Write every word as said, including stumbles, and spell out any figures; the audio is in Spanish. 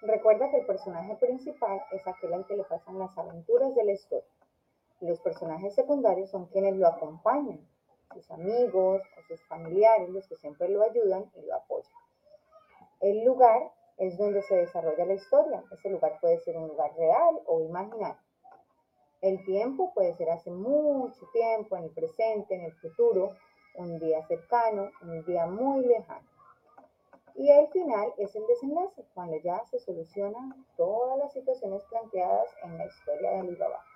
Recuerda que el personaje principal es aquel al que le pasan las aventuras de la historia. Los personajes secundarios son quienes lo acompañan, sus amigos o sus familiares, los que siempre lo ayudan y lo apoyan. El lugar es donde se desarrolla la historia. Ese lugar puede ser un lugar real o imaginario. El tiempo puede ser hace mucho tiempo, en el presente, en el futuro, un día cercano, un día muy lejano. Y el final es el desenlace, cuando ya se solucionan todas las situaciones planteadas en la historia de Alibaba.